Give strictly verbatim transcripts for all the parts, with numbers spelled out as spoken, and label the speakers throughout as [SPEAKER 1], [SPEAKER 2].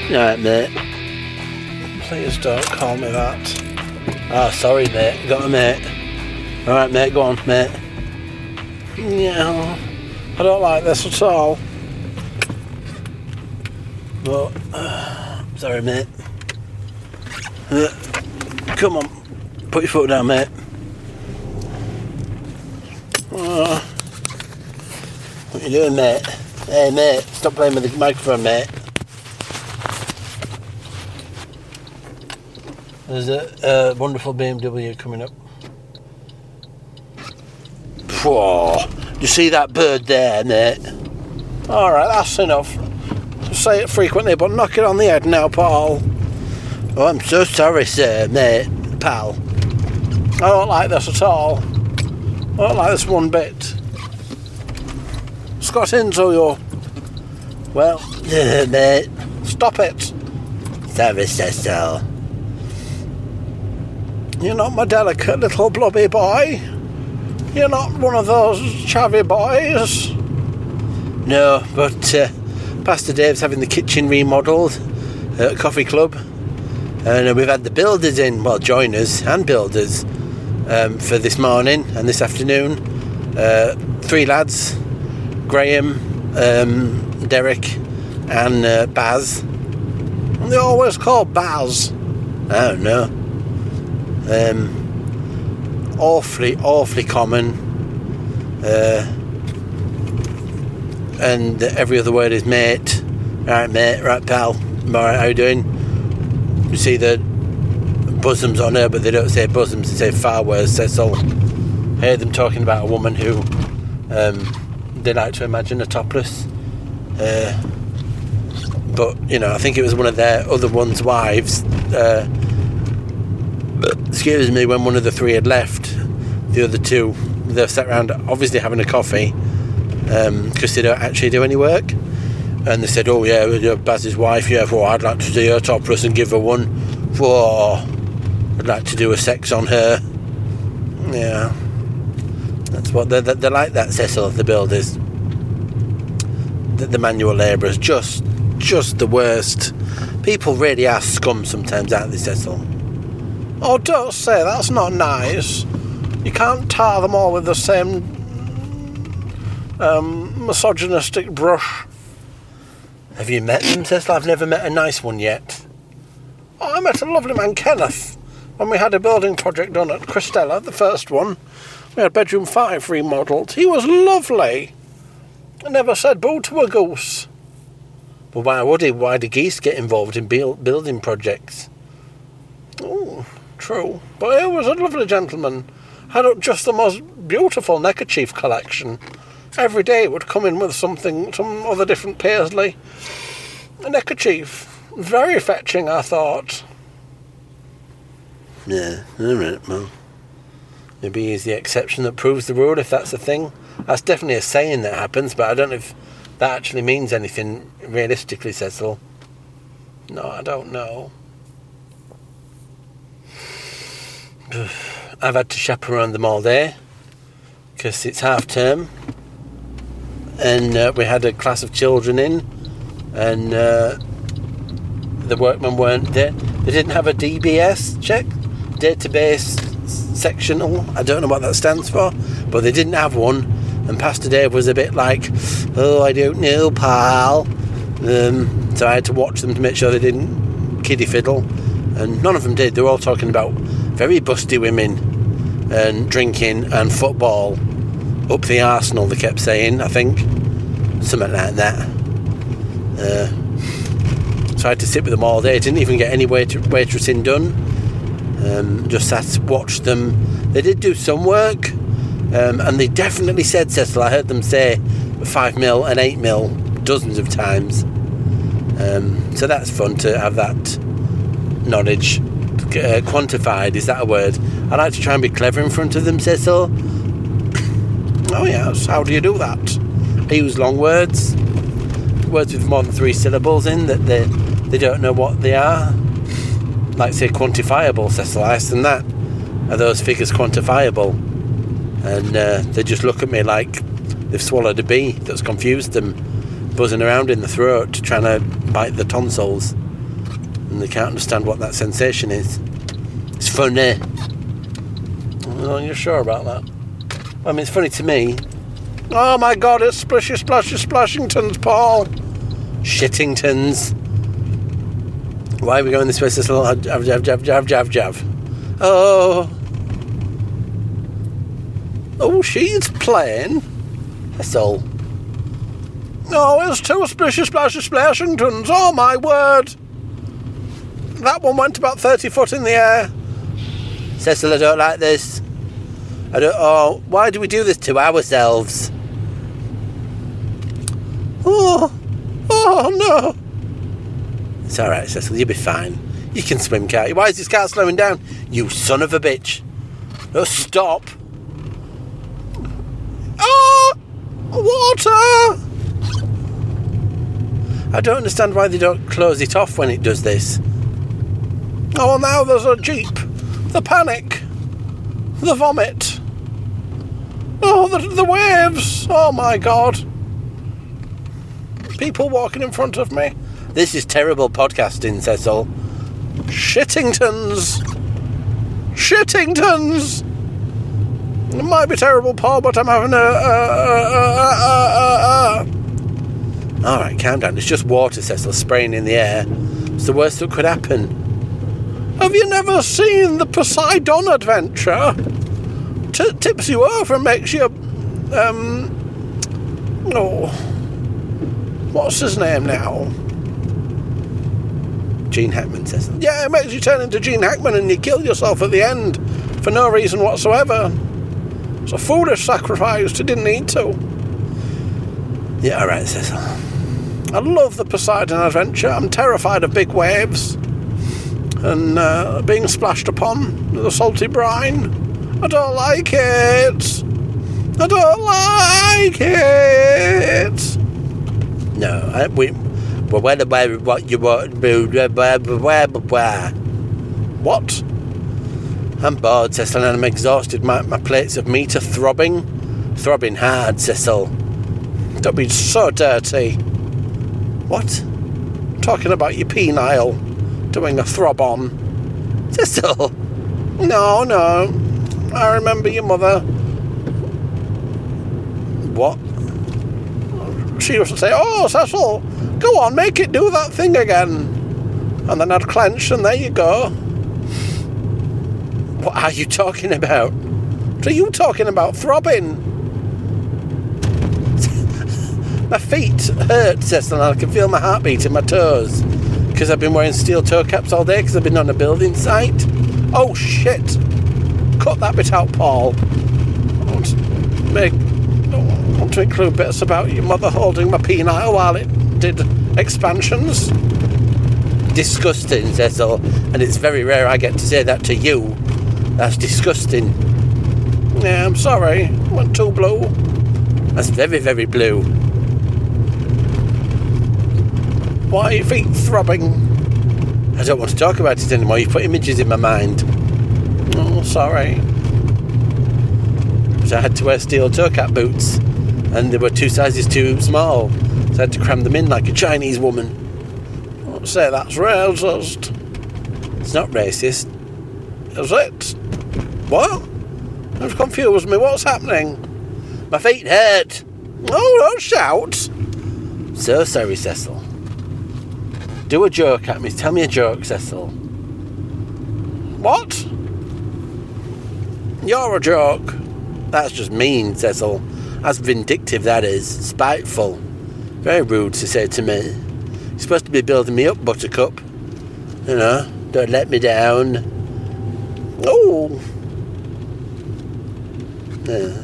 [SPEAKER 1] Alright, mate. Please don't call me that. Ah, oh, sorry, mate. Got a mate. Alright, mate, go on, mate. Yeah, I don't like this at all. But, uh, sorry, mate. Uh, come on, put your foot down, mate. Uh, what you doing, mate? Hey, mate, stop playing with the microphone, mate. There's a, a wonderful B M W coming up. Whoa, you see that bird there, mate? Alright, that's enough. I say it frequently, but knock it on the head now, Paul. Oh, I'm so sorry, sir, mate, pal. I don't like this at all. I don't like this one bit. It's got into you. Well, mate, stop it. Sorry, Cecil. You're not my delicate little blobby boy. You're not one of those chavvy boys. No, but uh, Pastor Dave's having the kitchen remodelled at Coffee Club. And uh, we've had the builders in, well, joiners and builders, um, for this morning and this afternoon. Uh, three lads, Graham, um, Derek and uh, Baz. And they always call Baz. I don't know. Um, awfully, awfully common. Uh, and every other word is mate. Right, mate. Right, pal. Alright, how you doing? You see the bosoms on her, but they don't say bosoms, they say far worse. Cecil. I heard them talking about a woman who um, they like to imagine a topless. Uh, but, you know, I think it was one of their other one's wives. Uh, excuse me, when one of the three had left, the other two, they sat around obviously having a coffee because um, they don't actually do any work. And they said, oh yeah, Baz's wife, yeah, well, I'd like to see her topless and give her one. Whoa, I'd like to do a sex on her. Yeah, that's what they're, they're like that, Cecil, the builders. The, the manual labourers, just, just the worst. People really are scum sometimes, aren't they, Cecil? Oh, don't say that's not nice. You can't tar them all with the same um, misogynistic brush. Have you met them, Cecil? I've never met a nice one yet. Oh, I met a lovely man, Kenneth, when we had a building project done at Christella, the first one. We had bedroom five remodelled. He was lovely. I never said boo to a goose. Well, why would he? Why do geese get involved in build, building projects? Oh, true. But he was a lovely gentleman. Had just the most beautiful neckerchief collection. Every day it would come in with something, some other different paisley. A neckerchief. Very fetching, I thought. Yeah, alright, well. Maybe he's the exception that proves the rule, if that's a thing. That's definitely a saying that happens, but I don't know if that actually means anything realistically, Cecil. No, I don't know. I've had to chaperone them all day because it's half term. And uh, we had a class of children in, and uh, the workmen weren't there. They didn't have a D B S check, database sectional. I don't know what that stands for, but they didn't have one. And Pastor Dave was a bit like, "Oh, I don't know, pal." Um, so I had to watch them to make sure they didn't kiddie fiddle, and none of them did. They were all talking about very busty women and drinking and football. Up the arsenal, they kept saying, I think. Something like that. Uh, so I had to sit with them all day. Didn't even get any wait- waitressing done. Um, just sat, watched them. They did do some work. Um, and they definitely said, Cecil, I heard them say five mil and eight mil dozens of times. Um, so that's fun to have that knowledge uh, quantified. Is that a word? I like to try and be clever in front of them, Cecil. Oh yes, how do you do that? I use long words, words with more than three syllables in that they they don't know what they are. Like say quantifiable, Cecil, I asked them that. Are those figures quantifiable? And uh, they just look at me like they've swallowed a bee that's confused them, buzzing around in the throat, trying to bite the tonsils. and they can't understand what that sensation is. It's funny. Oh, you're sure about that? I mean, it's funny to me. Oh my God, it's Splishy Splashy Splashingtons, Paul. Shittingtons. Why are we going this way, Cecil? Jav, jav, jav, jav, jav, jav. Oh. Oh, she's playing. That's all. Oh, it's two Splishy Splashy Splashingtons. Oh, my word. That one went about thirty foot in the air. Cecil, I don't like this. I don't... Oh, why do we do this to ourselves? Oh. Oh, no. It's all right, Cecil. You'll be fine. You can swim, can't you? Why is this car slowing down? You son of a bitch. No, stop. Oh! Water! I don't understand why they don't close it off when it does this. Oh, now there's a jeep. The panic. The vomit. Oh, the, the waves. Oh, my God. People walking in front of me. This is terrible podcasting, Cecil. Shittingtons. Shittingtons. It might be terrible, Paul, but I'm having a... a, a, a, a, a. All right, calm down. It's just water, Cecil, spraying in the air. It's the worst that could happen. Have you never seen the Poseidon Adventure? T- tips you over and makes you... Um... Oh... What's his name now? Gene Hackman, Cecil. Yeah, it makes you turn into Gene Hackman and you kill yourself at the end for no reason whatsoever. It's a foolish sacrifice. You didn't need to. Yeah, all right, Cecil. I love the Poseidon Adventure. I'm terrified of big waves and uh, being splashed upon with the salty brine. I don't like it. I don't like it. No, I, we... Well, where the where what you want? What? I'm bored, Cecil, and I'm exhausted. My my plates of meat are throbbing, throbbing hard, Cecil. Don't be so dirty. What? Talking about your penile doing a throb on, Cecil? No, no. I remember your mother. What? She used to say, "Oh, Cecil, go on, make it do that thing again." And then I'd clench, and there you go. What are you talking about? What are you talking about? Throbbing? My feet hurt, Cecil, and I can feel my heartbeat in my toes. Because I've been wearing steel toe caps all day, because I've been on a building site. Oh, shit. Cut that bit out, Paul. I want to make... I want to include bits about your mother holding my penile while it did expansions. Disgusting, Cecil, and it's very rare I get to say that to you. That's disgusting. Yeah, I'm sorry. I went too blue. That's very, very blue. Why are your feet throbbing? I don't want to talk about it anymore. You've put images in my mind. Oh, sorry. So I had to wear steel toe cap boots, and they were two sizes too small, so I had to cram them in like a Chinese woman. I won't say that's racist. It's not racist, is it? What? You've confused me. What's happening? My feet hurt. Oh, don't shout. So sorry, Cecil. Do a joke at me. Tell me a joke, Cecil. What? You're a joke. That's just mean, Cecil. That's vindictive, that is. Spiteful. Very rude to say to me. You're supposed to be building me up, Buttercup. You know, don't let me down. Oh. Uh.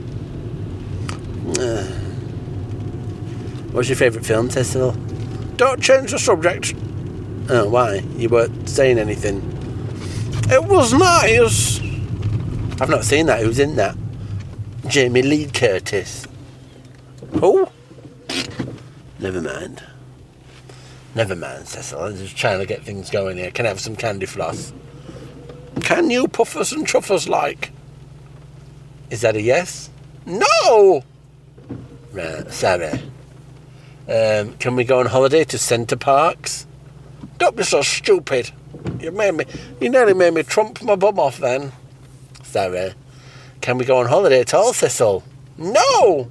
[SPEAKER 1] Uh. What's your favourite film, Cecil? Don't change the subject. Oh, why? You weren't saying anything. It was nice. I've not seen that. Who's in that? Jamie Lee Curtis. Who? Never mind. Never mind, Cecil. I'm just trying to get things going here. Can I have some candy floss? Can you puffers and truffers like? Is that a yes? No! Right, sorry. Um, can we go on holiday to Centre Parks? Don't be so stupid. You made me. You nearly made me trump my bum off then. Sorry. Can we go on holiday at all, Thistle? No!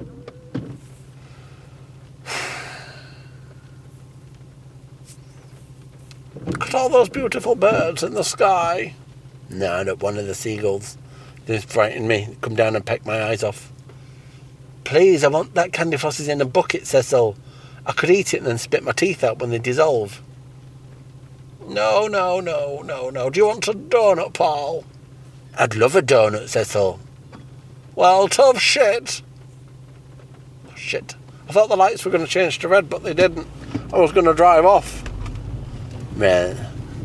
[SPEAKER 1] Look at all those beautiful birds in the sky. No, not one of the seagulls. They frightened me. Come down and peck my eyes off. Please, I want that candy floss is in a bucket, Cecil. I could eat it and then spit my teeth out when they dissolve. No, no, no, no, no. Do you want a donut, Paul? I'd love a donut, Cecil. Well, tough shit. Shit. I thought the lights were going to change to red, but they didn't. I was going to drive off. Right.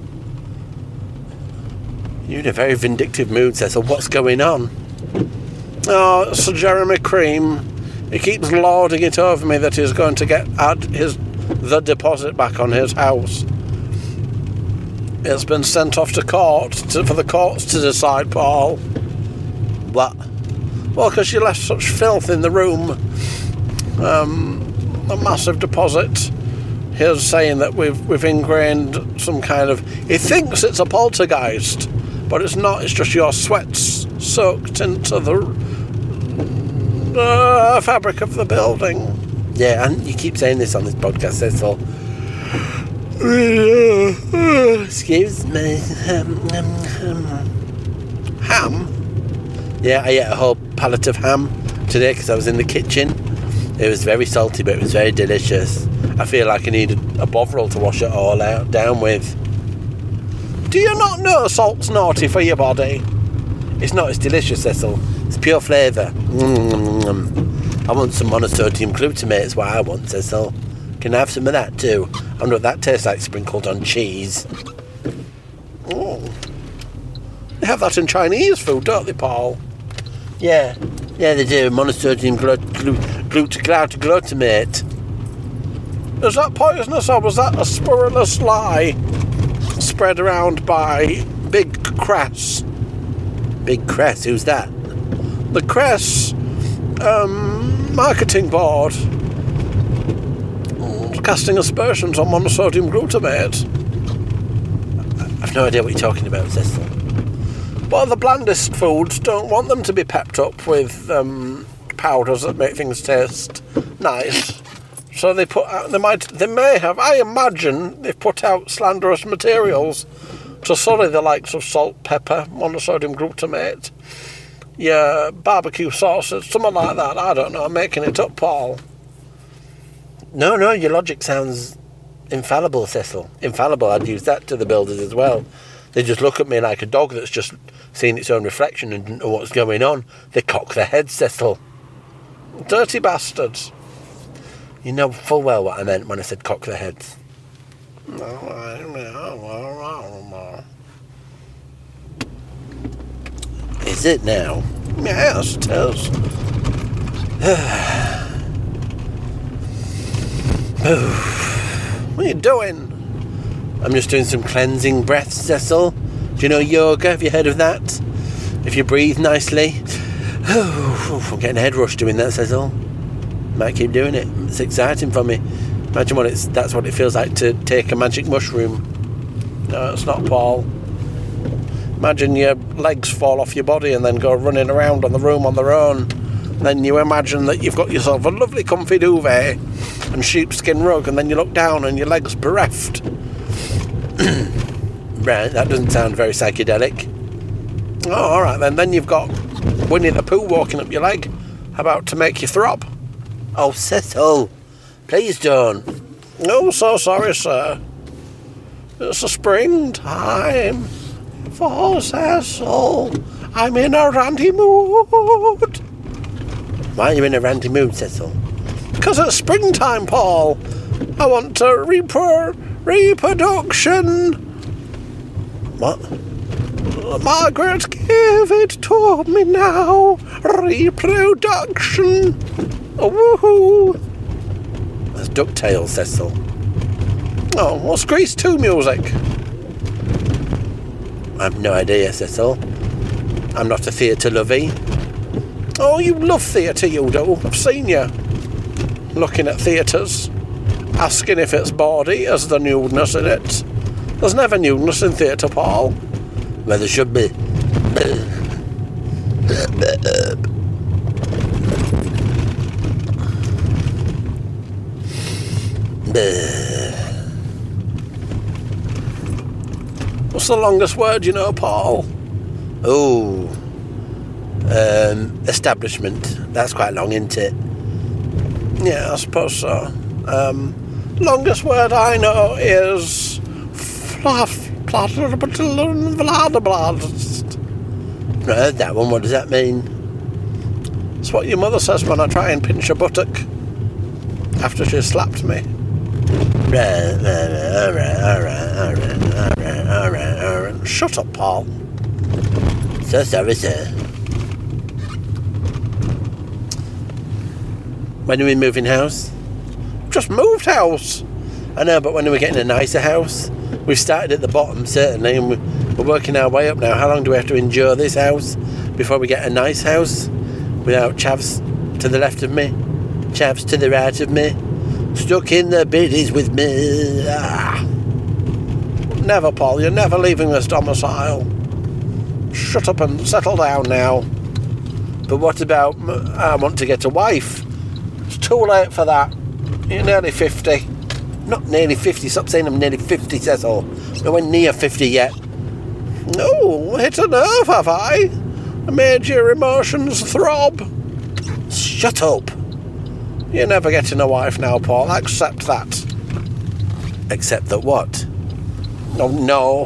[SPEAKER 1] You're in a very vindictive mood, Cecil. What's going on? Oh, it's Sir Jeremy Cream. He keeps lording it over me that he's going to get add his the deposit back on his house. It's been sent off to court to, for the courts to decide, Paul. What? Well, because you left such filth in the room. Um, a massive deposit. He's saying that we've we've ingrained some kind of... He thinks it's a poltergeist, but it's not. It's just your sweats soaked into the uh, fabric of the building. Yeah, and you keep saying this on this podcast, Cecil. Excuse me. Um, um, um. Ham? Yeah, I ate a whole pallet of ham today because I was in the kitchen. It was very salty, but it was very delicious. I feel like I needed a Bovril to wash it all out down with. Do you not know salt's naughty for your body? It's not. It's delicious, Cecil. It's pure flavour. Mm-hmm. I want some monosodium glutamate. It's what I want, Cecil. Can I have some of that too? I wonder what that tastes like sprinkled on cheese. Oh. They have that in Chinese food, don't they, Paul? Yeah. Yeah, they do. Monosodium glut- glut- glut- glut- glutamate. Is that poisonous or was that a spurulous lie spread around by Big Cress? Big Cress? Who's that? The Cress um, marketing board. Casting aspersions on monosodium glutamate. I've no idea what you're talking about, Cecil. Well, the blandest foods don't want them to be pepped up with um, powders that make things taste nice. So they put out, they might, they may have, I imagine, they've put out slanderous materials to sully the likes of salt, pepper, monosodium glutamate, yeah, barbecue sauces, something like that. I don't know, I'm making it up, Paul. No, no, your logic sounds infallible, Cecil. Infallible, I'd use that to the builders as well. They just look at me like a dog that's just seen its own reflection and doesn't know what's going on. They cock their heads, Cecil. Dirty bastards. You know full well what I meant when I said cock their heads. Is it now? Yes, it is. What are you doing? I'm just doing some cleansing breaths, Cecil. Do you know yoga? Have you heard of that? If you breathe nicely. I'm getting a head rush doing that, Cecil. Might keep doing it. It's exciting for me. Imagine what it's that's what it feels like to take a magic mushroom. No, it's not, Paul. Imagine your legs fall off your body and then go running around on the room on their own. Then you imagine that you've got yourself a lovely comfy duvet and sheepskin rug, and then you look down and your leg's bereft. Right, that doesn't sound very psychedelic. Oh, alright then. Then you've got Winnie the Pooh walking up your leg, about to make you throb. Oh, Cecil, please don't. Oh, so sorry, sir. It's a springtime for Cecil. I'm in a randy mood. Why are you in a randy mood, Cecil? Because it's springtime, Paul. I want to repro- reproduction. What? Margaret, give it to me now. Reproduction. Oh, woohoo. That's DuckTales, Cecil. Oh, what's Grease two music? I have no idea, Cecil. I'm not a theatre lovey. Oh, you love theatre, you do. I've seen you looking at theatres. asking if it's bawdy as the nudeness in it. There's never nudeness in theatre, Paul. Well, there should be. What's the longest word you know, Paul? Oh, um, establishment. That's quite long, isn't it? Yeah, I suppose so. Um, longest word I know is fluff. Right, that one. What does that mean? It's what your mother says when I try and pinch her buttock after she slapped me. Right, all right, all right, all right, all right, all right, all right. Shut up, Paul. So sorry, sir. When are we moving house? Just moved house. I know, but when are we getting a nicer house? We've started at the bottom, certainly, and we're working our way up now. How long do we have to endure this house before we get a nice house? Without chavs to the left of me, chavs to the right of me, stuck in the biddies with me. Ah. Never, Paul, you're never leaving this domicile. Shut up and settle down now. But what about, I want to get a wife? It's too late for that. You're nearly fifty. Not nearly fifty, stop saying I'm nearly fifty, Cecil. Nowhere near fifty yet. No, hit a nerve, have I? I made your emotions throb. Shut up. You're never getting a wife now, Paul. Accept that. Accept that what? No, no.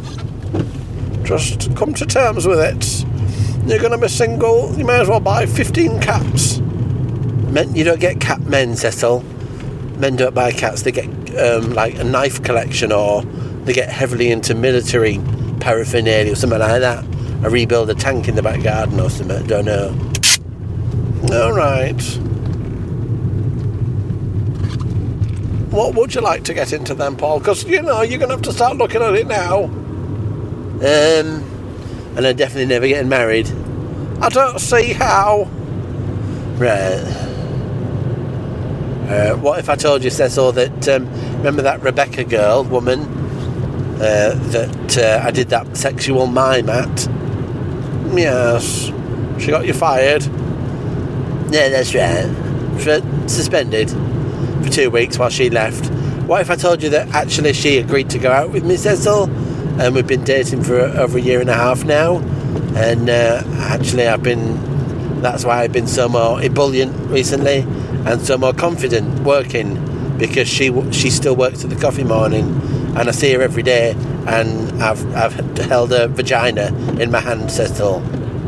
[SPEAKER 1] Just come to terms with it. You're going to be single. You may as well buy fifteen cats. Men, you don't get cat men, Cecil. Men don't buy cats. They get um, like a knife collection, or they get heavily into military paraphernalia or something like that. I rebuild a tank in the back garden or something. Don't know. All right. What would you like to get into then, Paul? Because, you know, you're going to have to start looking at it now. Um, and I'm definitely never getting married. I don't see how. Right. Uh, what if I told you, Cecil, that, um, remember that Rebecca girl, woman, uh, that uh, I did that sexual mime at? Yes. She got you fired. Yeah, that's right. For, suspended for two weeks while she left. What if I told you that actually she agreed to go out with me, Cecil? And we've been dating for over a year and a half now. And uh, actually I've been, that's why I've been so more ebullient recently and so more confident working, because she she still works at the coffee morning and I see her every day, and I've, I've held her vagina in my hand, Cecil.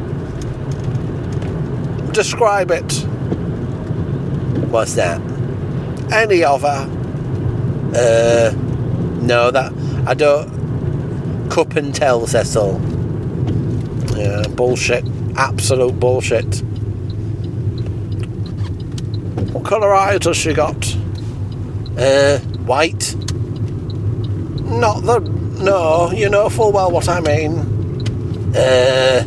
[SPEAKER 1] Describe it. What's that? Any of her? Uh, no, that I don't. Cup and tell, Cecil. Yeah, bullshit. Absolute bullshit. What colour eyes has she got? Uh, white. Not the. No, you know full well what I mean. Uh.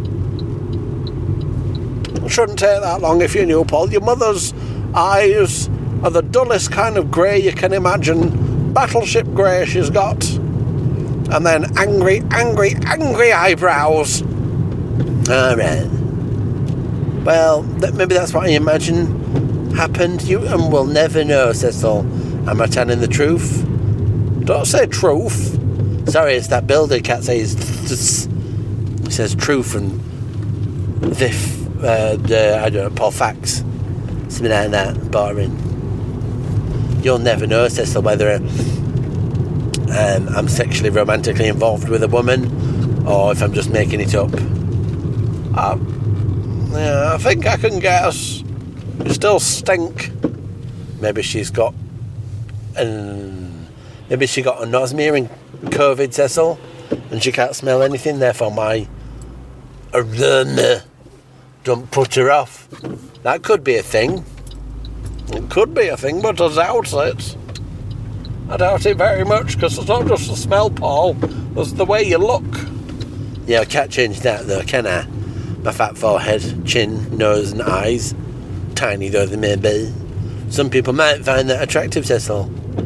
[SPEAKER 1] It shouldn't take that long if you knew, Paul. Your mother's eyes are the dullest kind of grey you can imagine. Battleship grey she's got. And then angry, angry, angry eyebrows. Alright. Well, that, maybe that's what I imagine happened. You and we'll never know, Cecil. Am I telling the truth? Don't say truth. Sorry, it's that builder cat says. He says truth and this. Uh, the, I don't know, Paul Fax, something like that, boring. You'll never know, Cecil, whether um, I'm sexually romantically involved with a woman or if I'm just making it up. I, yeah, I think I can guess. You still stink. Maybe she's got um, maybe she got anosmia and COVID, Cecil, and she can't smell anything, therefore my aroma don't put her off. That could be a thing. It could be a thing, but I doubt it. I doubt it very much, because it's not just the smell, Paul. It's the way you look. Yeah, I can't change that, though, can I? My fat forehead, chin, nose and eyes, tiny though they may be, Some people might find that attractive, Cecil.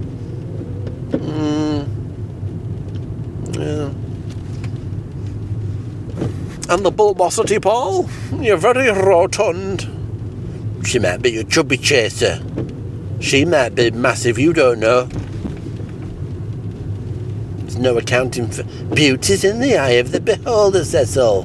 [SPEAKER 1] Mm. Yeah. And the bulbosity, Paul? You're very rotund. She might be your chubby chaser. She might be massive, you don't know. There's no accounting for... Beauty's in the eye of the beholder, Cecil.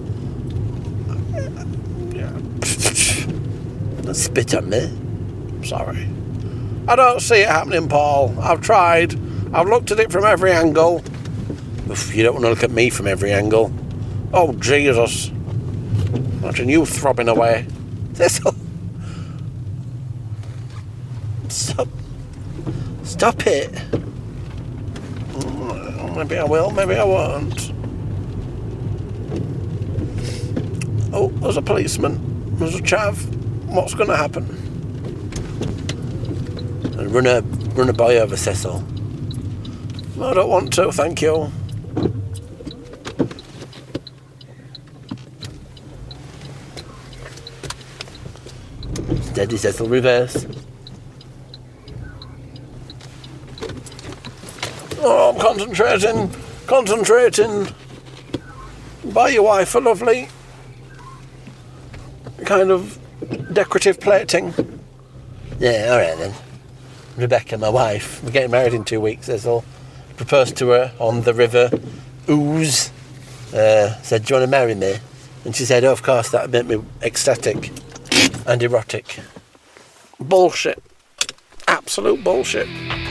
[SPEAKER 1] Don't spit on me. Sorry. I don't see it happening, Paul. I've tried. I've looked at it from every angle. Oof, you don't want to look at me from every angle. Oh, Jesus. Imagine you throbbing away. Cecil. Stop. Stop it. Maybe I will, maybe I won't. Oh, there's a policeman. There's a chav. What's going to happen? And run a, run a boy over, Cecil. I don't want to, thank you. Steady, Cecil, reverse. Oh, I'm concentrating, concentrating. Buy your wife a lovely kind of decorative plating. Yeah, all right then. Rebecca, my wife, we're getting married in two weeks, Cecil. Proposed to her on the river Ouse. Uh, said, do you want to marry me? And she said, oh, of course, that would make me ecstatic and erotic. Bullshit. Absolute bullshit.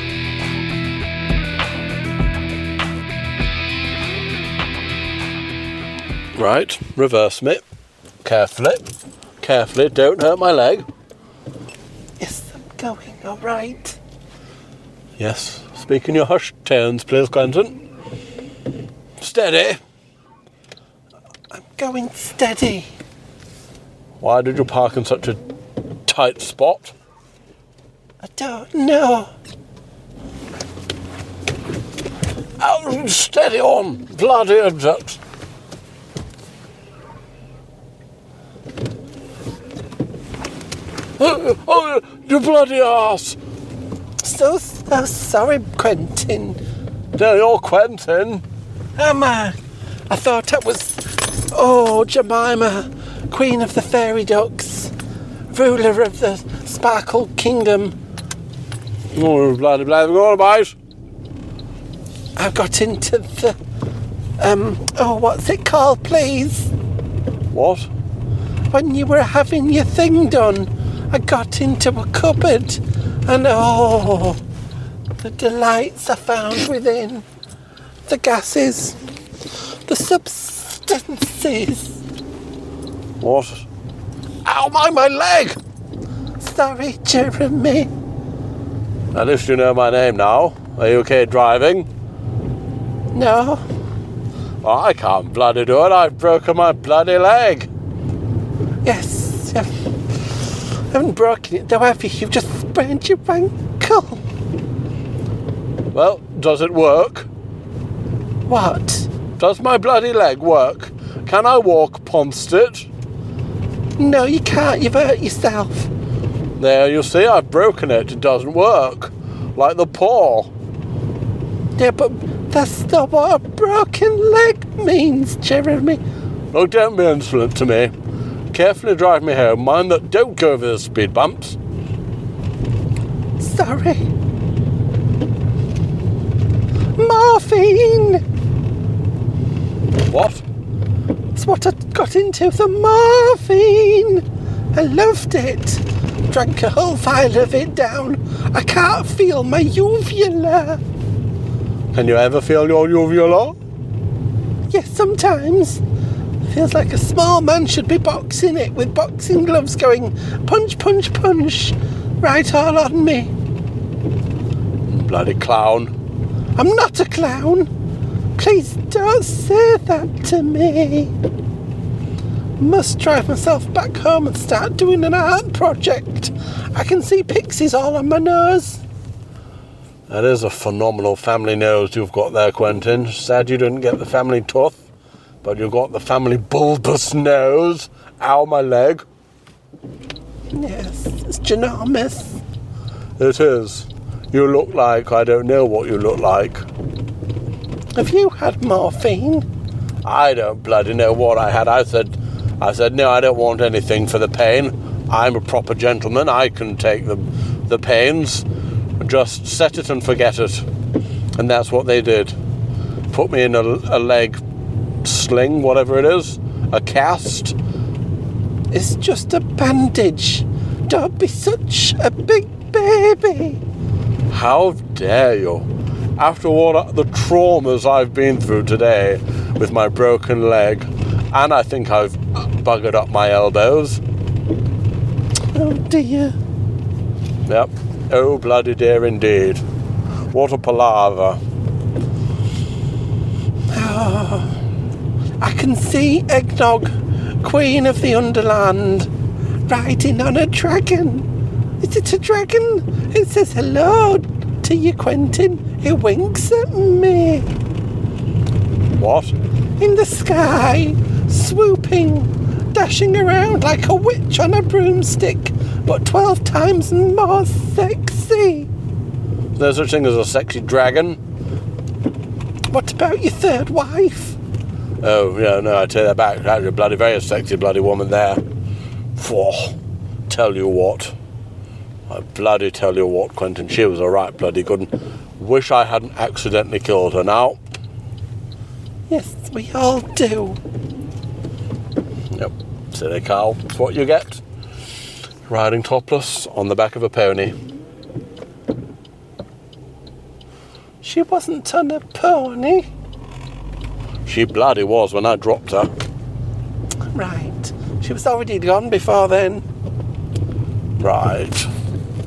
[SPEAKER 1] Right, reverse me. Carefully. Carefully, don't hurt my leg. Yes, I'm going all right. Yes, speak in your hushed tones, please, Quentin. Steady. I'm going steady. Why did you park in such a tight spot? I don't know. Oh, steady on, bloody idiot. Oh, oh, you bloody arse! So, so sorry, Quentin. No, you're Quentin. Am I? I thought I was... Oh, Jemima, Queen of the Fairy Ducks, ruler of the Sparkle Kingdom. Oh, bloody, bloody, go on about. I got into the... Um, oh, what's it called, please? What? When you were having your thing done, I got into a cupboard, and oh, the delights I found within. The gases, the substances. What? Ow, my, my leg! Sorry, Jeremy. At least you know my name now. Are you okay driving? No. Well, I can't bloody do it. I've broken my bloody leg. Yes, yeah. I haven't broken it though, have you? You've just sprained your ankle. Well, does it work? What? Does my bloody leg work? Can I walk past it? No, you can't. You've hurt yourself. There, you see, I've broken it. It doesn't work. Like the paw. Yeah, but that's not what a broken leg means, Jeremy. Oh, don't be insolent to me. Carefully drive me home. Mind that, don't go over the speed bumps. Sorry. Morphine! What? It's what I got into, the morphine! I loved it. Drank a whole vial of it down. I can't feel my uvula. Can you ever feel your uvula? Yes, sometimes. Feels like a small man should be boxing it with boxing gloves going punch, punch, punch, right all on me. Bloody clown. I'm not a clown. Please don't say that to me. Must drive myself back home and start doing an art project. I can see pixies all on my nose. That is a phenomenal family nose you've got there, Quentin. Sad you didn't get the family tooth. But you've got the family bulbous nose. Ow, my leg. Yes, it's ginormous.
[SPEAKER 2] It is. You look like I don't know what you look like.
[SPEAKER 1] Have you had morphine?
[SPEAKER 2] I don't bloody know what I had. I said, I said, no, I don't want anything for the pain. I'm a proper gentleman. I can take the, the pains. Just set it and forget it. And that's what they did. Put me in a, a leg sling, whatever it is, a cast.
[SPEAKER 1] It's just a bandage. Don't be such a big baby.
[SPEAKER 2] How dare you? After what the traumas I've been through today with my broken leg, and I think I've buggered up my elbows.
[SPEAKER 1] Oh dear.
[SPEAKER 2] Yep. Oh bloody dear indeed. What a palaver.
[SPEAKER 1] Oh, I can see Eggnog, Queen of the Underland, riding on a dragon. Is it a dragon? It says hello to you, Quentin. It winks at me.
[SPEAKER 2] What?
[SPEAKER 1] In the sky, swooping, dashing around like a witch on a broomstick, but twelve times more sexy.
[SPEAKER 2] Is there such thing as a sexy dragon?
[SPEAKER 1] What about your third wife?
[SPEAKER 2] Oh, yeah, no, I take that back. That's a bloody, very sexy bloody woman there. Phew. Tell you what. I bloody tell you what, Quentin. She was a right bloody good one. Wish I hadn't accidentally killed her now.
[SPEAKER 1] Yes, we all do.
[SPEAKER 2] Yep. Silly cow. That's what you get. Riding topless on the back of a pony.
[SPEAKER 1] She wasn't on a pony.
[SPEAKER 2] She bloody was when I dropped her.
[SPEAKER 1] Right. She was already gone before then.
[SPEAKER 2] Right.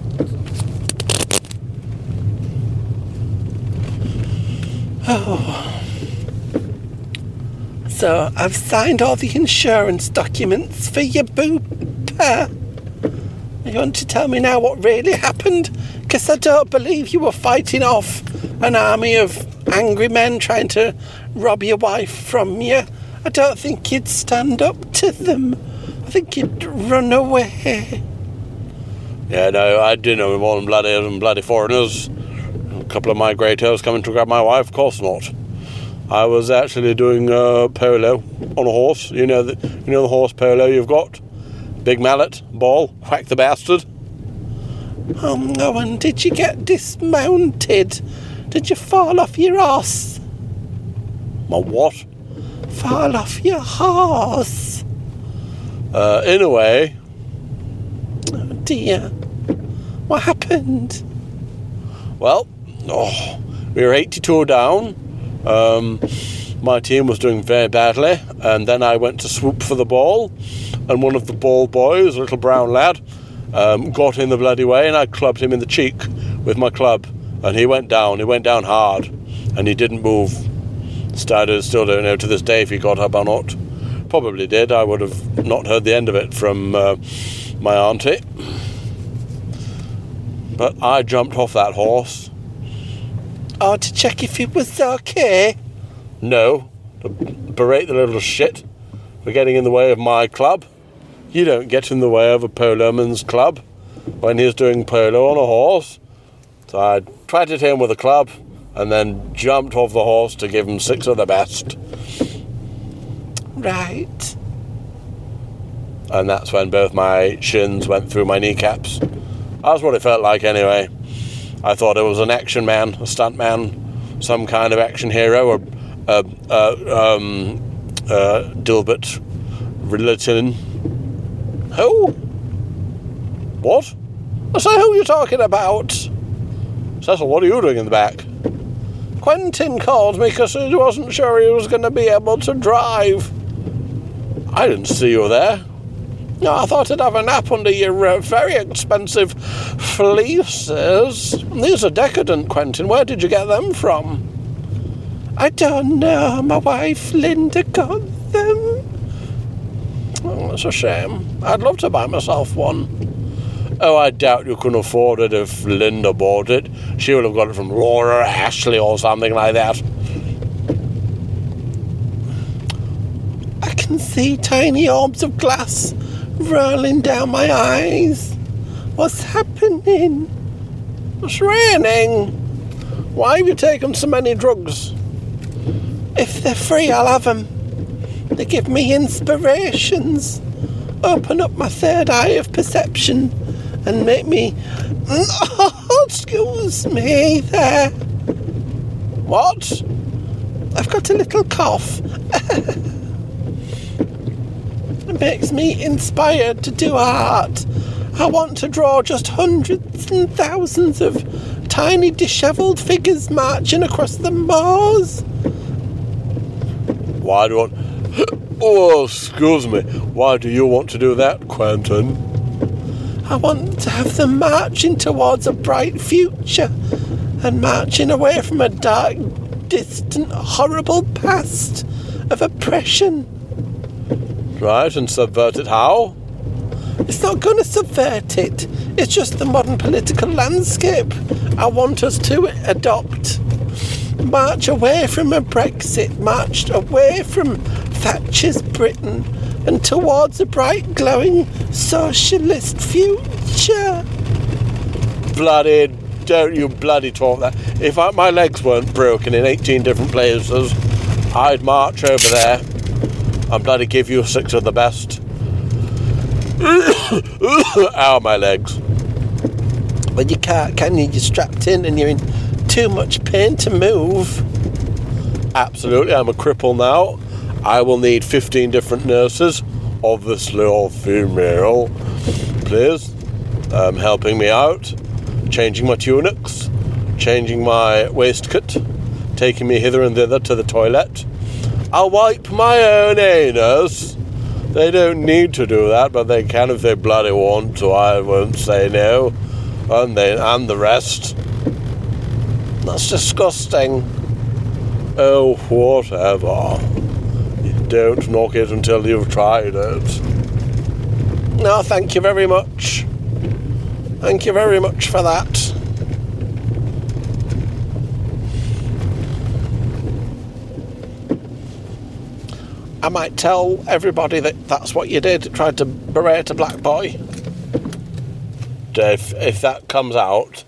[SPEAKER 1] Oh. So, I've signed all the insurance documents for your booper. You want to tell me now what really happened? Because I don't believe you were fighting off an army of angry men trying to rob your wife from you. I don't think you'd stand up to them. I think you'd run away.
[SPEAKER 2] Yeah, no, I didn't know more than bloody and bloody foreigners. A couple of migrators coming to grab my wife. Of course not. I was actually doing uh, polo on a horse. You know the you know the horse polo you've got. Big mallet, ball, whack the bastard.
[SPEAKER 1] Oh no! And did you get dismounted? Did you fall off your horse?
[SPEAKER 2] My what?
[SPEAKER 1] Fall off your horse.
[SPEAKER 2] Uh, in a way.
[SPEAKER 1] Oh dear. What happened?
[SPEAKER 2] Well, oh, we were eighty-two down. Um, my team was doing very badly, and then I went to swoop for the ball, and one of the ball boys, a little brown lad, um, got in the bloody way, and I clubbed him in the cheek with my club, and he went down. He went down hard, and he didn't move. Still, still don't know to this day if he got up or not. Probably did. I would have not heard the end of it from uh, my auntie. But I jumped off that horse.
[SPEAKER 1] Oh, to check if it was okay?
[SPEAKER 2] No, to berate the little shit for getting in the way of my club. You don't get in the way of a poloman's club when he's doing polo on a horse. So I twatted him with a club and then jumped off the horse to give him six of the best.
[SPEAKER 1] Right.
[SPEAKER 2] And that's when both my shins went through my kneecaps. That's what it felt like anyway. I thought it was an action man, a stunt man, some kind of action hero, or uh, uh, um, uh, Dilbert Rillatin. Who? What? I say, who are you talking about? Cecil, what are you doing in the back?
[SPEAKER 1] Quentin called me because he wasn't sure he was going to be able to drive.
[SPEAKER 2] I didn't see you there.
[SPEAKER 1] No, I thought I'd have a nap under your uh, very expensive fleeces. These are decadent, Quentin. Where did you get them from? I don't know. My wife, Linda, got them. Oh, that's a shame. I'd love to buy myself one.
[SPEAKER 2] Oh, I doubt you can afford it if Linda bought it. She would have got it from Laura Ashley or something like that.
[SPEAKER 1] I can see tiny orbs of glass rolling down my eyes. What's happening?
[SPEAKER 2] It's raining. Why have you taken so many drugs?
[SPEAKER 1] If they're free, I'll have them. They give me inspirations, open up my third eye of perception, and make me... Oh, excuse me there.
[SPEAKER 2] What?
[SPEAKER 1] I've got a little cough. It makes me inspired to do art. I want to draw just hundreds and thousands of tiny dishevelled figures marching across the moors.
[SPEAKER 2] Why do you want... Oh, excuse me. Why do you want to do that, Quentin?
[SPEAKER 1] I want to have them marching towards a bright future and marching away from a dark, distant, horrible past of oppression.
[SPEAKER 2] Right, and subvert it how?
[SPEAKER 1] It's not going to subvert it. It's just the modern political landscape I want us to adopt. March away from a Brexit, march away from Thatcher's Britain and towards a bright, glowing socialist future.
[SPEAKER 2] Bloody, don't you bloody talk that. If I, my legs weren't broken in eighteen different places, I'd march over there and bloody give you six of the best. Ow, my legs.
[SPEAKER 1] Well, you can't, can you? You're strapped in and you're in too much pain to move.
[SPEAKER 2] Absolutely, I'm a cripple now. I will need fifteen different nurses, obviously all female, please, um, helping me out, changing my tunics, changing my waistcoat, taking me hither and thither to the toilet. I'll wipe my own anus. They don't need to do that, but they can if they bloody want, so I won't say no. And they and the rest. That's disgusting. Oh, whatever. Don't knock it until you've tried it.
[SPEAKER 1] No, thank you very much. Thank you very much for that. I might tell everybody that that's what you did, tried to berate a black boy.
[SPEAKER 2] If, if that comes out,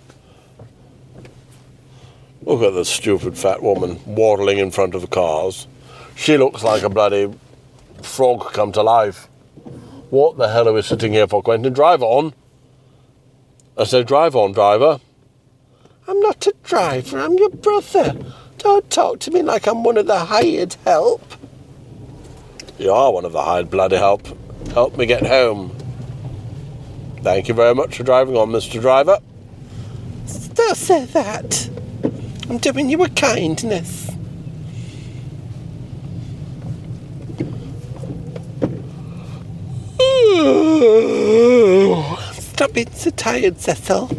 [SPEAKER 2] look at this stupid fat woman waddling in front of the cars. She looks like a bloody frog come to life. What the hell are we sitting here for, Quentin? Drive on. I said, drive on, driver.
[SPEAKER 1] I'm not a driver, I'm your brother. Don't talk to me like I'm one of the hired help.
[SPEAKER 2] You are one of the hired bloody help. Help me get home. Thank you very much for driving on, Mister Driver.
[SPEAKER 1] Don't say that. I'm doing you a kindness. Stop being so tired, Cecil.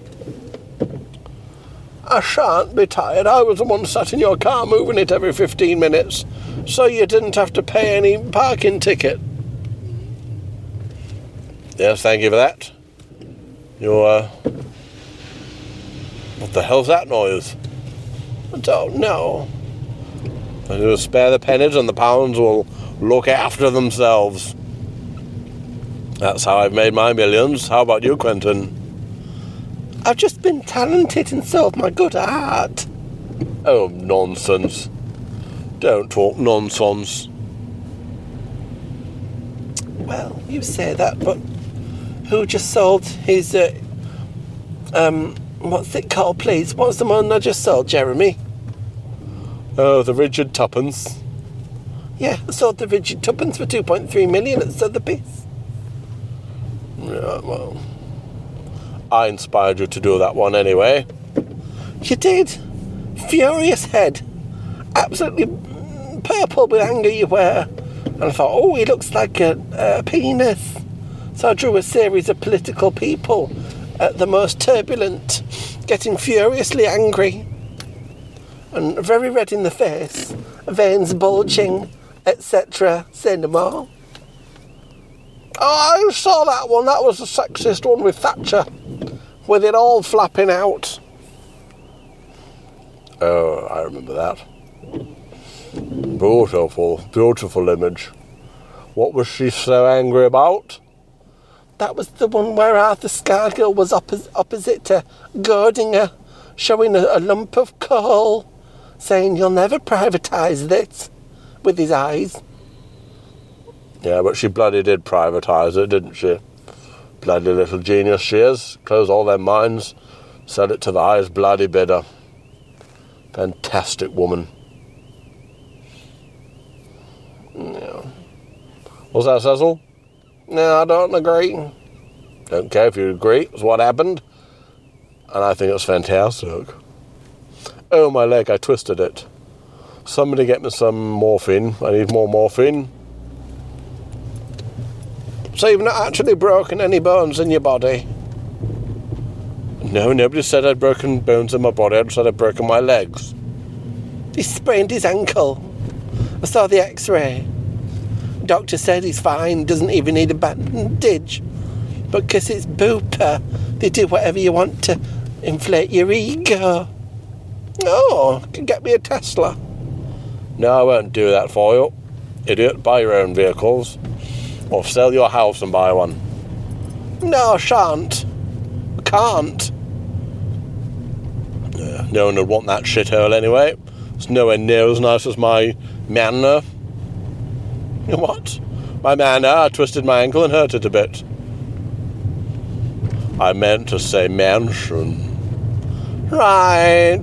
[SPEAKER 2] I shan't be tired. I was the one sat in your car moving it every fifteen minutes, so you didn't have to pay any parking ticket. Yes, thank you for that. You, uh... What the hell's that noise?
[SPEAKER 1] I don't know.
[SPEAKER 2] I will spare the pennies and the pounds will look after themselves. That's how I've made my millions. How about you, Quentin?
[SPEAKER 1] I've just been talented and sold my good art.
[SPEAKER 2] Oh, nonsense. Don't talk nonsense.
[SPEAKER 1] Well, you say that, but who just sold his, uh, um, what's it called, please? What's the one I just sold, Jeremy?
[SPEAKER 2] Oh, the Rigid Tuppence.
[SPEAKER 1] Yeah, I sold the Rigid Tuppence for two point three million at Sotheby's.
[SPEAKER 2] Yeah, well, I inspired you to do that one anyway.
[SPEAKER 1] You did? Furious head. Absolutely purple with anger you were. And I thought, oh, he looks like a, a penis. So I drew a series of political people at the most turbulent, getting furiously angry and very red in the face, veins bulging, et cetera. Say no more. Oh, I saw that one. That was the sexiest one with Thatcher, with it all flapping out.
[SPEAKER 2] Oh, I remember that. Beautiful, beautiful image. What was she so angry about?
[SPEAKER 1] That was the one where Arthur Scargill was oppos- opposite to Gordinger, showing a, a lump of coal, saying you'll never privatise this, with his eyes.
[SPEAKER 2] Yeah, but she bloody did privatise it, didn't she? Bloody little genius she is. Close all their minds, sell it to the highest bloody bidder. Fantastic woman. Yeah. What's that, Cecil?
[SPEAKER 1] No, I don't agree.
[SPEAKER 2] Don't care if you agree. It's what happened. And I think it's fantastic. Oh, my leg, I twisted it. Somebody get me some morphine. I need more morphine.
[SPEAKER 1] So you've not actually broken any bones in your body?
[SPEAKER 2] No, nobody said I'd broken bones in my body. I just said I'd broken my legs.
[SPEAKER 1] He sprained his ankle. I saw the x-ray. Doctor said he's fine, doesn't even need a bandage. But because it's Bupa, they do whatever you want to inflate your ego. Oh, can get me a Tesla.
[SPEAKER 2] No, I won't do that for you. Idiot, buy your own vehicles. Or sell your house and buy one.
[SPEAKER 1] No, I shan't. I can't.
[SPEAKER 2] Yeah, no one would want that shithole anyway. It's nowhere near as nice as my manor.
[SPEAKER 1] What?
[SPEAKER 2] My manor, I twisted my ankle and hurt it a bit. I meant to say mansion.
[SPEAKER 1] Right.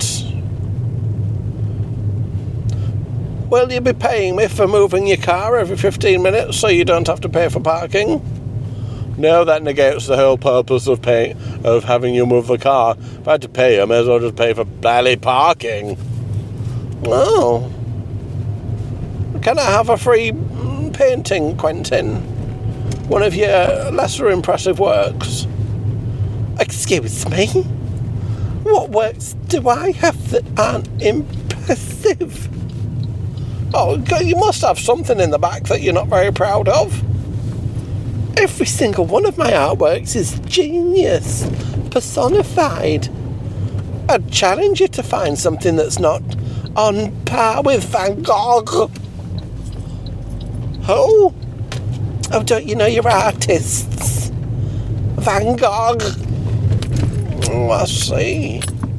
[SPEAKER 1] Will you be paying me for moving your car every fifteen minutes so you don't have to pay for parking?
[SPEAKER 2] No, that negates the whole purpose of paying, of having you move the car. If I had to pay, I may as well just pay for bloody parking.
[SPEAKER 1] Oh. Can I have a free painting, Quentin? One of your lesser impressive works. Excuse me? What works do I have that aren't impressive? Oh, you must have something in the back that you're not very proud of. Every single one of my artworks is genius, personified. I'd challenge you to find something that's not on par with Van Gogh. Who? Oh, don't you know your artists? Van Gogh. Oh, I see.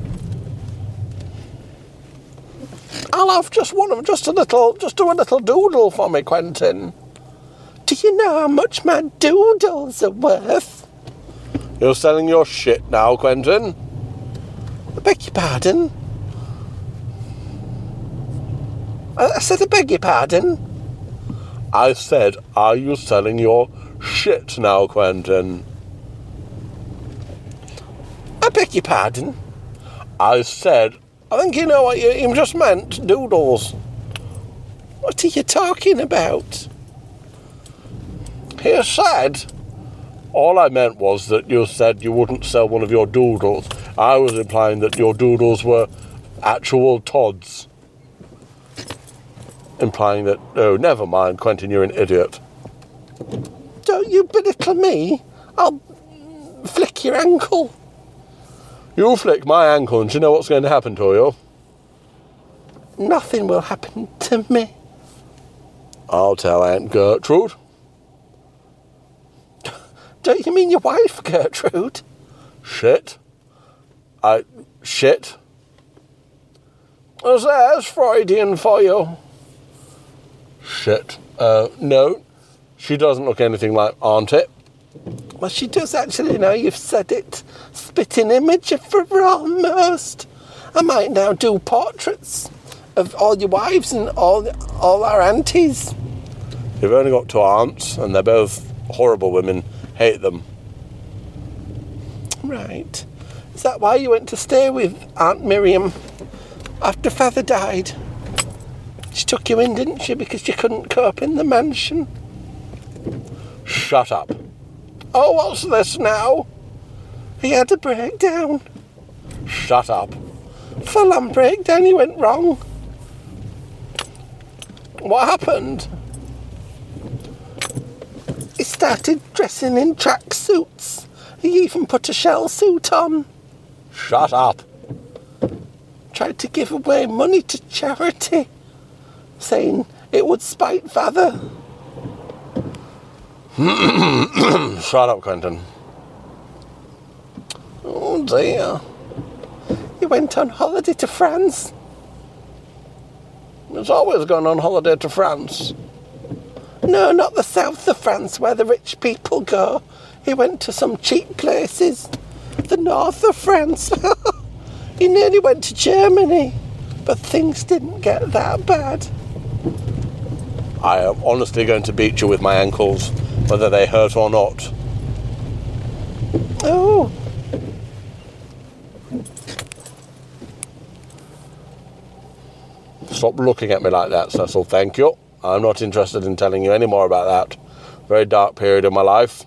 [SPEAKER 1] I'll have just one of them, just a little, just do a little doodle for me, Quentin. Do you know how much my doodles are worth?
[SPEAKER 2] You're selling your shit now, Quentin.
[SPEAKER 1] I beg your pardon? I said I beg your pardon?
[SPEAKER 2] I said, are you selling your shit now, Quentin?
[SPEAKER 1] I beg your pardon?
[SPEAKER 2] I said,
[SPEAKER 1] I think you know what you, you just meant, doodles. What are you talking about?
[SPEAKER 2] He said, all I meant was that you said you wouldn't sell one of your doodles. I was implying that your doodles were actual Todds. Implying that, oh, never mind, Quentin, you're an idiot.
[SPEAKER 1] Don't you belittle me. I'll flick your ankle.
[SPEAKER 2] You flick my ankle and do you know what's going to happen to you?
[SPEAKER 1] Nothing will happen to me.
[SPEAKER 2] I'll tell Aunt Gertrude.
[SPEAKER 1] Don't you mean your wife, Gertrude?
[SPEAKER 2] Shit. I... shit.
[SPEAKER 1] Was there's Freudian for you?
[SPEAKER 2] Shit. Uh, no. She doesn't look anything like Auntie.
[SPEAKER 1] Well, she does actually, now you've said it. Spitting image of her almost. I might now do portraits of all your wives and all all our aunties.
[SPEAKER 2] You've only got two aunts, and they're both horrible women. Hate them.
[SPEAKER 1] Right. Is that why you went to stay with Aunt Miriam after Father died? She took you in, didn't she, because you couldn't cope in the mansion?
[SPEAKER 2] Shut up.
[SPEAKER 1] Oh, what's this now? He had a breakdown.
[SPEAKER 2] Shut up.
[SPEAKER 1] Full-on breakdown, he went wrong. What happened? He started dressing in tracksuits. He even put a shell suit on.
[SPEAKER 2] Shut up.
[SPEAKER 1] Tried to give away money to charity, saying it would spite Father.
[SPEAKER 2] Shut up, Quentin.
[SPEAKER 1] Oh dear. You went on holiday to France?
[SPEAKER 2] It's always gone on holiday to France.
[SPEAKER 1] No, not the south of France where the rich people go. He went to some cheap places. The north of France. He nearly went to Germany. But things didn't get that bad.
[SPEAKER 2] I am honestly going to beat you with my ankles, whether they hurt or not.
[SPEAKER 1] Oh.
[SPEAKER 2] Stop looking at me like that, Cecil, thank you. I'm not interested in telling you any more about that. Very dark period in my life.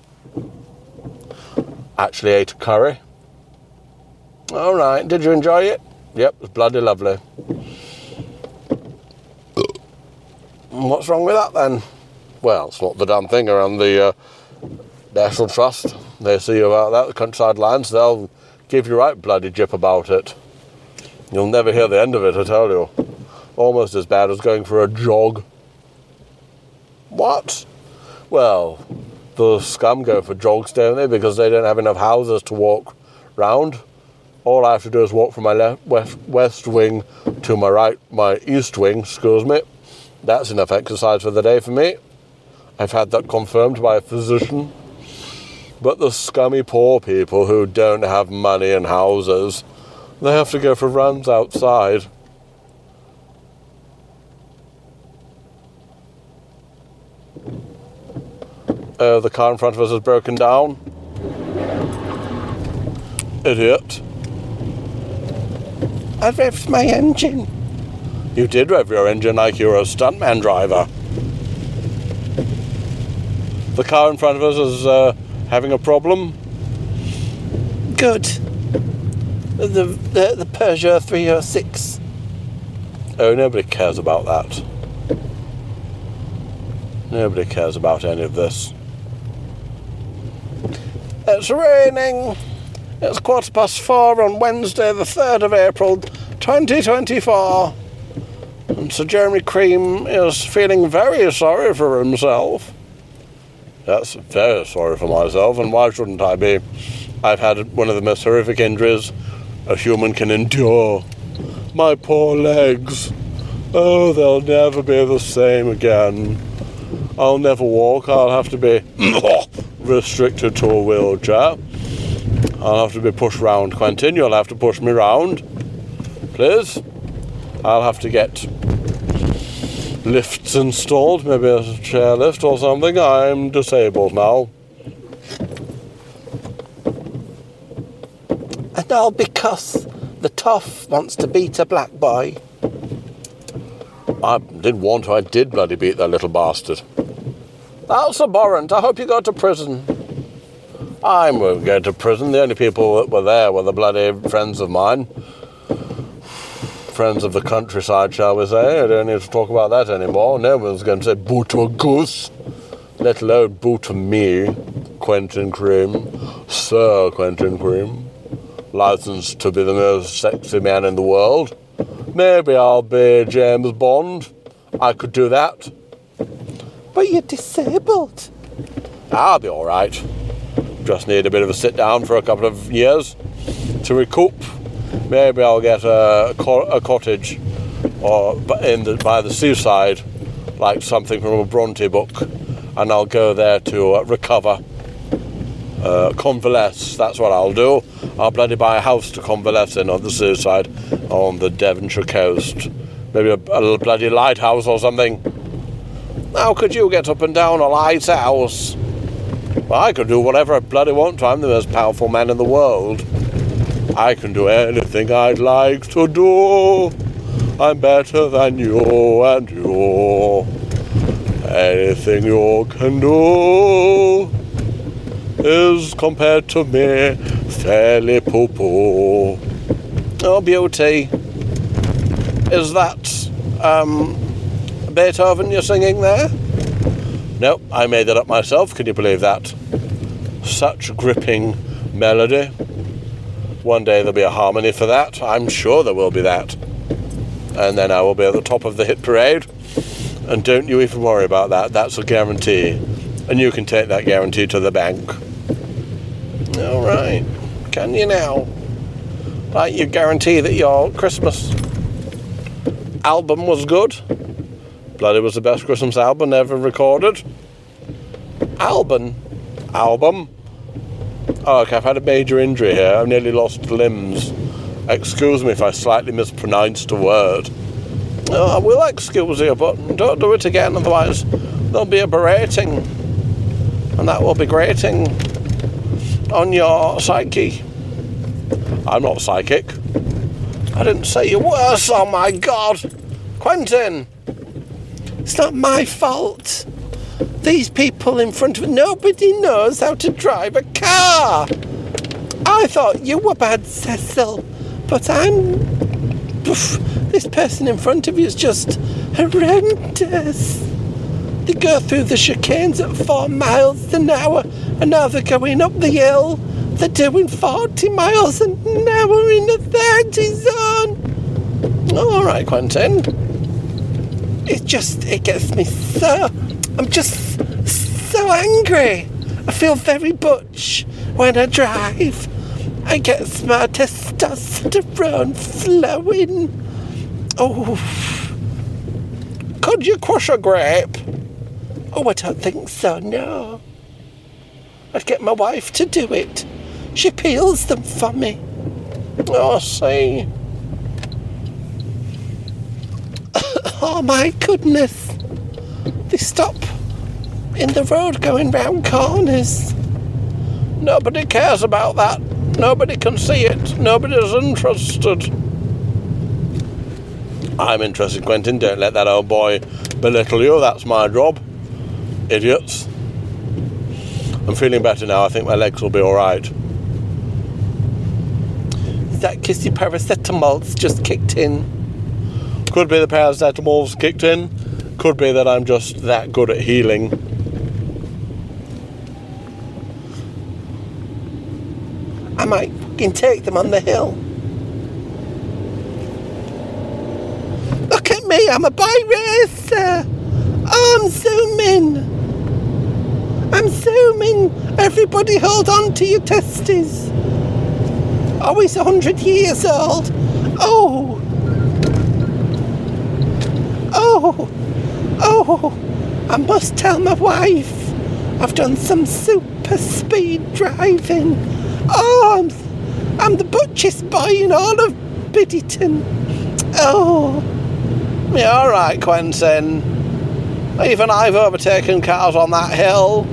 [SPEAKER 2] Actually ate a curry. All right, did you enjoy it? Yep, it was bloody lovely. What's wrong with that then? Well, it's not the damn thing around the uh, National Trust. They see you about that, the Countryside Lines, they'll give you right bloody jip about it. You'll never hear the end of it, I tell you. Almost as bad as going for a jog. What? Well, the scum go for jogs, don't they? Because they don't have enough houses to walk round. All I have to do is walk from my left, west, west wing to my right, my east wing, excuse me. That's enough exercise for the day for me. I've had that confirmed by a physician. But the scummy poor people who don't have money and houses, they have to go for runs outside. Uh, the car in front of us has broken down. Idiot.
[SPEAKER 1] I revved my engine.
[SPEAKER 2] You did rev your engine like you were a stuntman driver. The car in front of us is uh, having a problem.
[SPEAKER 1] Good. The, the, the Peugeot three oh six.
[SPEAKER 2] Oh, nobody cares about that. Nobody cares about any of this.
[SPEAKER 1] It's raining. It's quarter past four on Wednesday, the third of April, twenty twenty-four. And Sir Jeremy Cream is feeling very sorry for himself.
[SPEAKER 2] That's very sorry for myself, and why shouldn't I be? I've had one of the most horrific injuries a human can endure. My poor legs. Oh, they'll never be the same again. I'll never walk. I'll have to be restricted to a wheelchair. I'll have to be pushed round. Quentin, you'll have to push me round. Please. I'll have to get lifts installed, maybe a chair lift or something. I'm disabled now.
[SPEAKER 1] And all because the toff wants to beat a black boy.
[SPEAKER 2] I didn't want to, I did bloody beat that little bastard.
[SPEAKER 1] That's abhorrent. I hope you go to prison.
[SPEAKER 2] I won't go to prison. The only people that were there were the bloody friends of mine. Friends of the countryside, shall we say. I don't need to talk about that anymore. No one's going to say boo to a goose, let alone boo to me, Quentin Cream, Sir Quentin Cream, licensed to be the most sexy man in the world. Maybe I'll be James Bond. I could do that.
[SPEAKER 1] But you're disabled.
[SPEAKER 2] I'll be all right. Just need a bit of a sit down for a couple of years to recoup. Maybe I'll get a, a cottage or in the, by the seaside, like something from a Bronte book, and I'll go there to uh, recover, uh, convalesce. That's what I'll do. I'll bloody buy a house to convalesce in on the seaside, on the Devonshire coast. Maybe a, a little bloody lighthouse or something. How could you get up and down a lighthouse? Well, I can do whatever I bloody want to. I'm the most powerful man in the world. I can do anything I'd like to do. I'm better than you and you. Anything you can do is, compared to me, fairly poo-poo.
[SPEAKER 1] Oh, beauty. Is that, um, Beethoven you're singing there?
[SPEAKER 2] No, I made that up myself. Can you believe that? Such gripping melody. One day there'll be a harmony for that. I'm sure there will be that. And then I will be at the top of the hit parade. And don't you even worry about that. That's a guarantee. And you can take that guarantee to the bank. All right. Can you now? Like, you guarantee that your Christmas album was good? Bloody was the best Christmas album ever recorded. Album? Album? Oh, okay, I've had a major injury here. I've nearly lost limbs. Excuse me if I slightly mispronounced a word. Oh, I will excuse you, but don't do it again, otherwise there'll be a berating. And that will be grating on your psyche. I'm not psychic. I didn't say you were, oh my God. Quentin! It's not my fault. These people in front of me, nobody knows how to drive a car. I thought you were bad, Cecil, but I'm... Oof, this person in front of you is just horrendous. They go through the chicanes at four miles an hour, and now they're going up the hill. They're doing forty miles an hour in the thirty zone. All right, Quentin. It just, it gets me so... I'm just so angry. I feel very butch when I drive. I get my testosterone flowing. Oh. Could you crush a grape? Oh, I don't think so, no. I'd get my wife to do it. She peels them for me. Oh, see. Oh, my goodness. They stop in the road going round corners. Nobody cares about that. Nobody can see it. Nobody's interested. I'm interested, Quentin. Don't let that old boy belittle you. That's my job. Idiots. I'm feeling better now. I think my legs will be alright. Is that kissy paracetamol's just kicked in? Could be the paracetamol's kicked in. Could be that I'm just that good at healing. I might fucking take them on the hill. Look at me, I'm a bike racer. Oh, I'm zooming. I'm zooming. Everybody hold on to your testes. Oh, he's a hundred years old. Oh. Oh. Oh. I must tell my wife. I've done some super speed driving. Oh, I'm, I'm the butchest boy in all of Biddyton. Oh. Yeah, all right, Quentin. Even I've overtaken cars on that hill.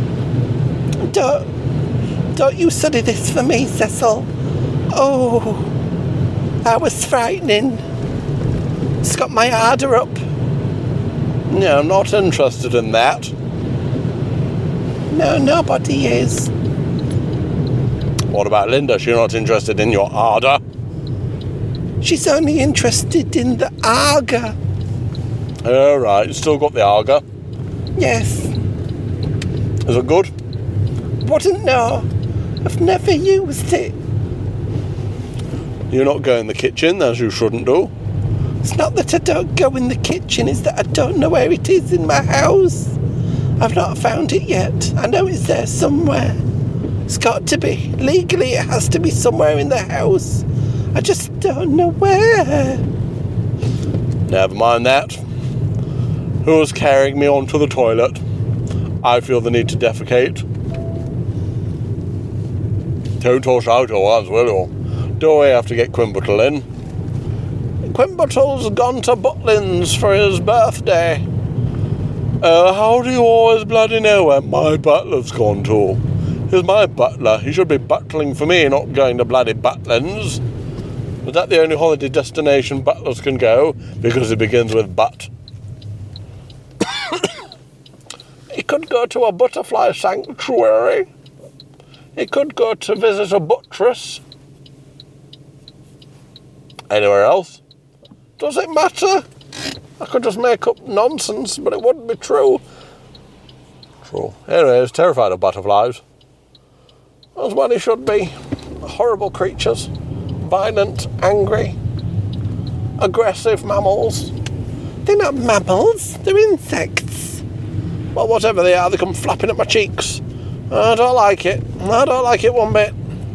[SPEAKER 2] Don't, don't you study this for me, Cecil. Oh, that was frightening. It's got my ardour up. No, I'm not interested in that. No, nobody is. What about Linda? She's not interested in your ardour. She's only interested in the arga. All right, you still got the arga? Yes. Is it good? Wouldn't know. I've never used it. You're not going in the kitchen, as you shouldn't do. It's not that I don't go in the kitchen, it's that I don't know where it is in my house. I've not found it yet. I know it's there somewhere. It's got to be. Legally, it has to be somewhere in the house. I just don't know where. Never mind that. Who's carrying me onto the toilet? I feel the need to defecate. Don't toss out your words, will you? Do we have to get Quimbertle in? Quimbertle's gone to Butlins for his birthday. Uh, how do you always bloody know where my butler's gone to? He's my butler. He should be butling for me, not going to bloody Butlins. Is that the only holiday destination butlers can go? Because it begins with butt. He could go to a butterfly sanctuary. He could go to visit a buttress. Anywhere else? Does it matter? I could just make up nonsense, but it wouldn't be true. True. Anyway, I was terrified of butterflies. As well he should be. Horrible creatures. Violent, angry, aggressive mammals. They're not mammals, they're insects. Well, whatever they are, they come flapping at my cheeks. I don't like it. I don't like it one bit.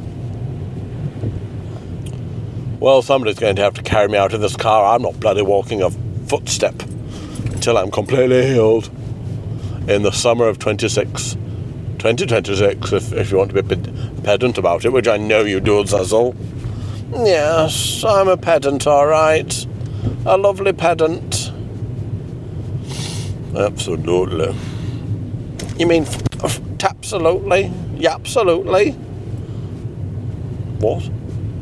[SPEAKER 2] Well, somebody's going to have to carry me out of this car. I'm not bloody walking a footstep until I'm completely healed. In the summer of twenty-six. twenty twenty-six, if, if you want to be ped- pedant about it, which I know you do, Zazzle. Yes, I'm a pedant, all right. A lovely pedant. Absolutely. You mean f- f- tapsolutely? Yapsolutely? What?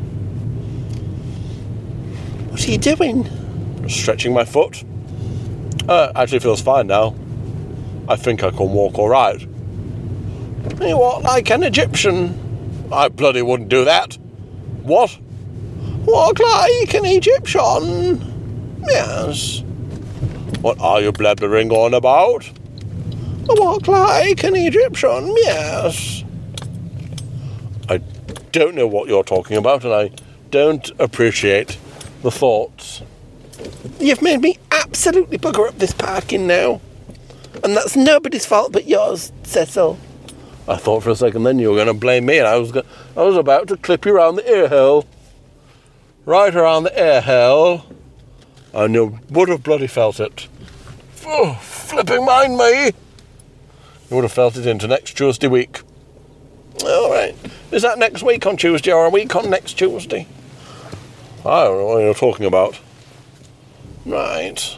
[SPEAKER 1] What are you doing?
[SPEAKER 2] Just stretching my foot. Uh, actually feels fine now. I think I can walk all right. You walk like an Egyptian. I bloody wouldn't do that. What? Walk like an Egyptian. Yes. What are you blabbering on about? Walk like an Egyptian, yes. I don't know what you're talking about, and I don't appreciate the thoughts.
[SPEAKER 1] You've made me absolutely bugger up this parking now. And that's nobody's fault but yours, Cecil.
[SPEAKER 2] I thought for a second then you were going to blame me, and I was go- I was about to clip you round the ear hole. Right around the ear hole. And you would have bloody felt it. Oh, flipping mind me. You would have felt it into next Tuesday week. All right. Is that next week on Tuesday or a week on next Tuesday? I don't know what you're talking about. Right.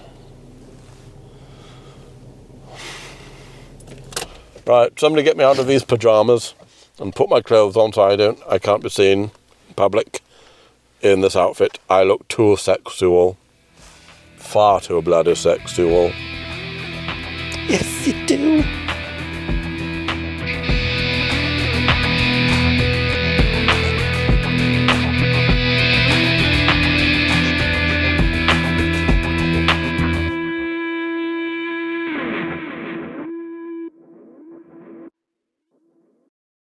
[SPEAKER 2] Right, somebody get me out of these pyjamas and put my clothes on so I don't, I can't be seen in public in this outfit. I look too sexual. Far too bloody sexual.
[SPEAKER 1] Yes, you do.